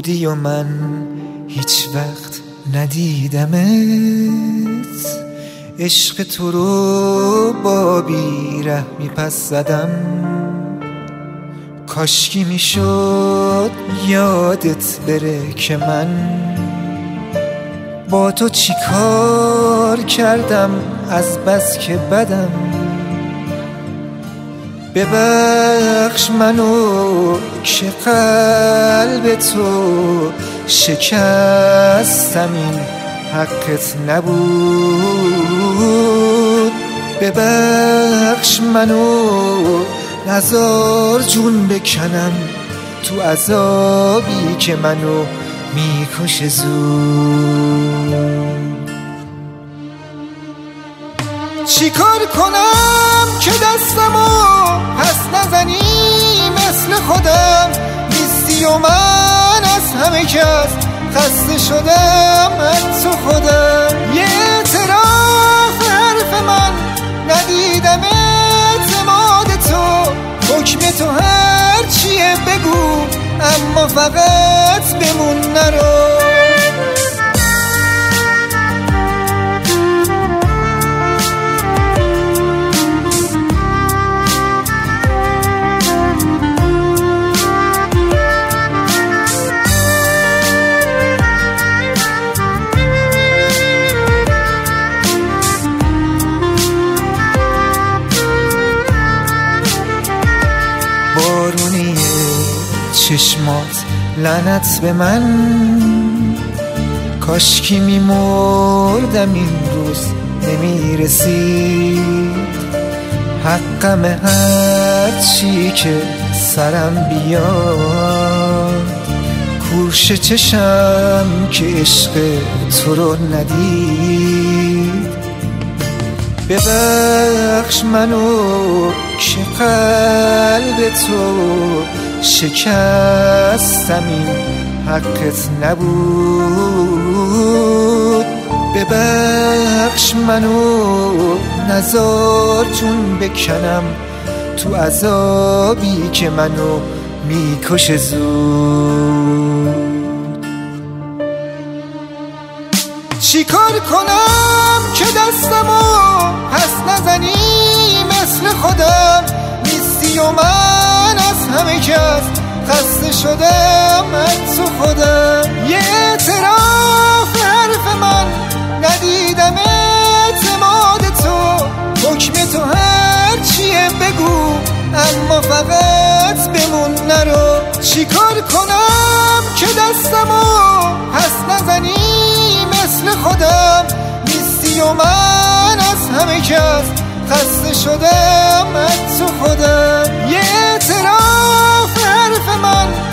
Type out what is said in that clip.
بودی و من هیچ وقت ندیدمت، عشق تو رو با بیرحمی پس زدم. کاشکی میشد یادت بره که من با تو چی کار کردم از بس که بدم. ببخش منو که قلب تو شکستم، این حقت نبود. ببخش منو نزار جون بکنم تو عذابی که منو میکشه زود. چی کار کنم که دستمو پس نزنی مثل خودم نیستی و من از همه کس خسته شدم از تو خودم. یه اعتراف حرف من ندیدم اعتماد تو، حکم تو هر چیه بگو اما فقط بمون نرو. بارونی چشمات لعنت به من، کاشکی میمردم این روز نمیرسید. حقم هر چی که سرم بیاد، کورش چشم که عشق تو رو ندید. ببخش منو که قلب تو شکستم، این حقت نبود. ببخش منو نزار جون بکنم تو عذابی که منو میکشه زود. چی کار کنم که دستمو پس نزنی مثل خودم نیستی و من از همه کس خسته شدم از تو خودم. یه اعتراف حرف من ندیدم اعتماد تو، حکم تو هر چیه بگو اما فقط بمون نرو. چی کار کنم که دستمو پس نزنی مثل خودم نیستی و من از همه کس خسته شدم از تو خودم. یه اعتراف حرف من